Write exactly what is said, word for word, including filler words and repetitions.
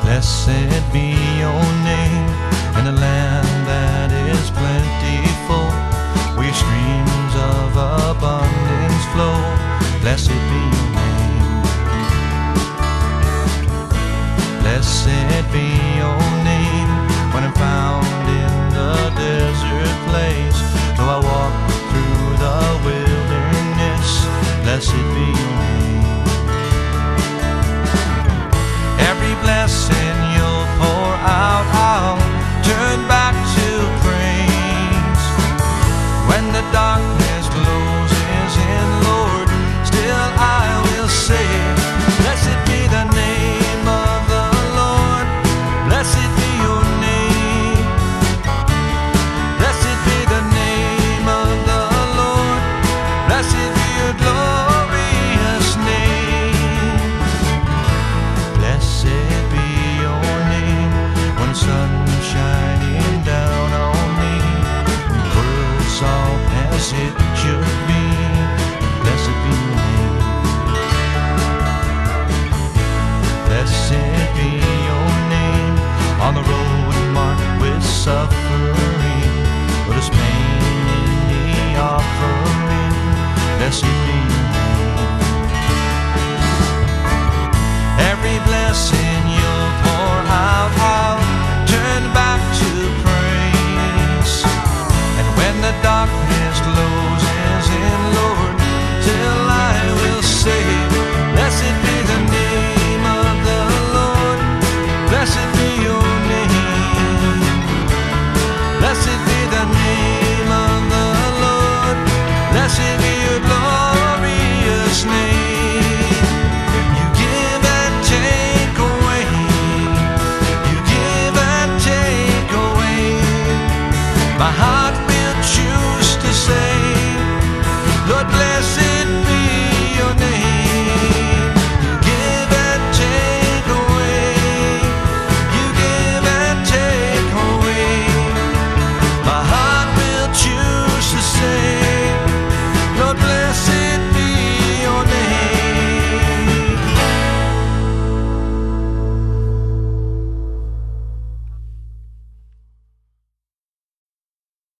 Blessed be your name in a land that is plentiful, where streams of abundance flow. Blessed be your name. Blessed be your name when I'm found in the desert place. Though I walk through the wilderness, blessed be your name. Every blessing